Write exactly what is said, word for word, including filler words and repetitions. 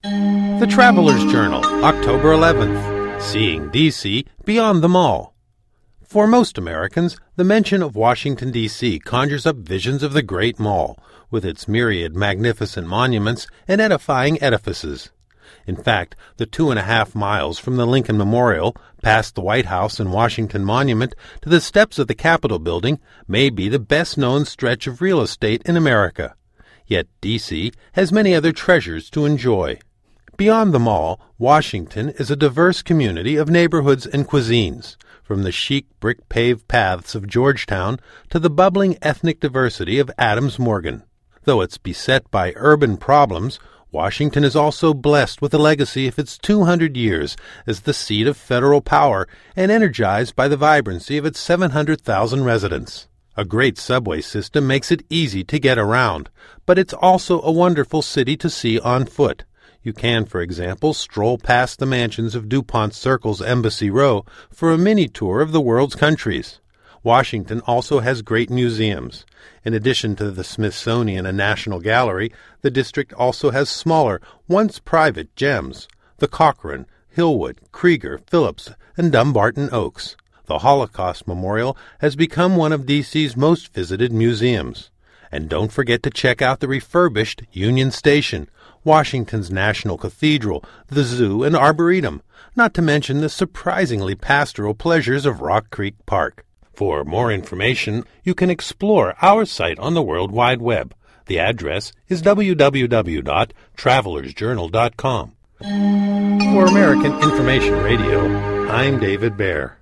The Traveler's Journal, October eleventh. Seeing D C Beyond the Mall. For most Americans, the mention of Washington, D C conjures up visions of the Great Mall, with its myriad magnificent monuments and edifying edifices. In fact, the two and a half miles from the Lincoln Memorial, past the White House and Washington Monument, to the steps of the Capitol building may be the best-known stretch of real estate in America. Yet D C has many other treasures to enjoy. Beyond the mall, Washington is a diverse community of neighborhoods and cuisines, from the chic brick-paved paths of Georgetown to the bubbling ethnic diversity of Adams Morgan. Though it's beset by urban problems, Washington is also blessed with a legacy of its two hundred years as the seat of federal power and energized by the vibrancy of its seven hundred thousand residents. A great subway system makes it easy to get around, but it's also a wonderful city to see on foot. You can, for example, stroll past the mansions of DuPont Circle's Embassy Row for a mini-tour of the world's countries. Washington also has great museums. In addition to the Smithsonian and National Gallery, the district also has smaller, once private gems, the Cochrane, Hillwood, Krieger, Phillips, and Dumbarton Oaks. The Holocaust Memorial has become one of D C's most visited museums. And don't forget to check out the refurbished Union Station, Washington's National Cathedral, the Zoo, and Arboretum, not to mention the surprisingly pastoral pleasures of Rock Creek Park. For more information, you can explore our site on the World Wide Web. The address is w w w dot travelers journal dot com. For American Information Radio, I'm David Baer.